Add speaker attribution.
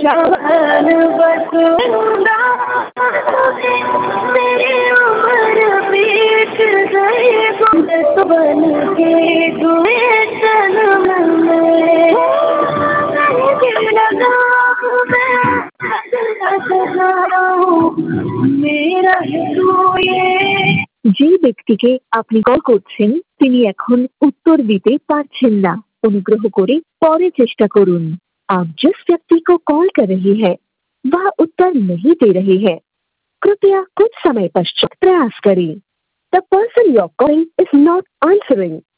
Speaker 1: जान बसूंगा तुझे, मेरी उम्र बीत गई गुलत बन के दुए जन्म में। मेरा है तू ये। যে ব্যক্তিকে আপনি কল করছেন তিনি এখন উত্তর দিতে পারছেন না। অনুগ্রহ করে পরে চেষ্টা করুন। आप जिस व्यक्ति को कॉल कर रहे हैं वह उत्तर नहीं दे रहे हैं। कृपया कुछ समय पश्चात प्रयास करें। The person you're calling is not answering.